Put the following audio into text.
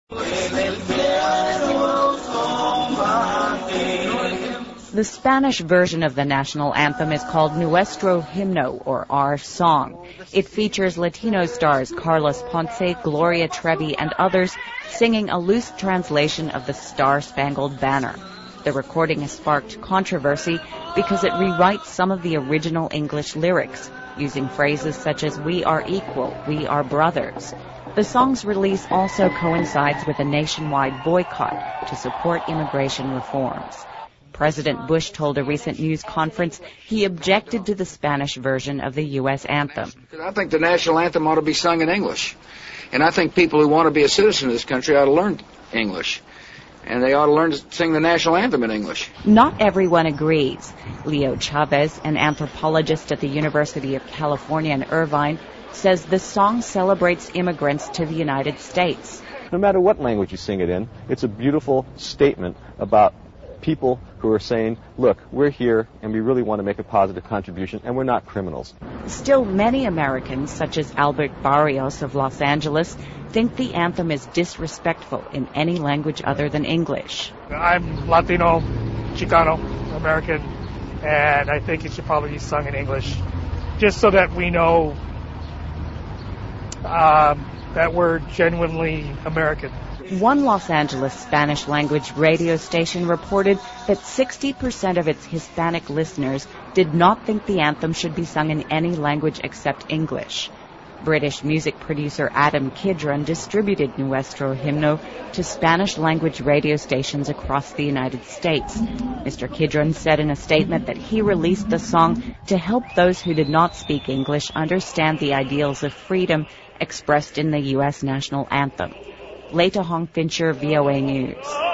The Spanish version of the national anthem is called Nuestro Himno, or Our Song. It features Latino stars Carlos Ponce, Gloria Trevi, and others singing a loose translation of the Star-Spangled Banner. The recording has sparked controversy because it rewrites some of the original English lyrics, using phrases such as "we are equal," "we are brothers." The song's release also coincides with a nationwide boycott to support immigration reforms. President Bush told a recent news conference he objected to the Spanish version of the U.S. anthem. I think the national anthem ought to be sung in English. And I think people who want to be a citizen of this country ought to learn English. And they ought to learn to sing the national anthem in English. Not everyone agrees. Leo Chavez, an anthropologist at the University of California in Irvine, says the song celebrates immigrants to the United States. No matter what language you sing it in, it's a beautiful statement about people who are saying, look, we're here and we really want to make a positive contribution and we're not criminals. Still, many Americans, such as Albert Barrios of Los Angeles, think the anthem is disrespectful in any language other than English. I'm Latino, Chicano, American, and I think it should probably be sung in English, just so that we know that we're genuinely American. One Los Angeles Spanish-language radio station reported that 60% of its Hispanic listeners did not think the anthem should be sung in any language except English. British music producer Adam Kidron distributed Nuestro Himno to Spanish-language radio stations across the United States. Mr. Kidron said in a statement that he released the song to help those who did not speak English understand the ideals of freedom expressed in the U.S. national anthem. Leta Hong Fincher, VOA News.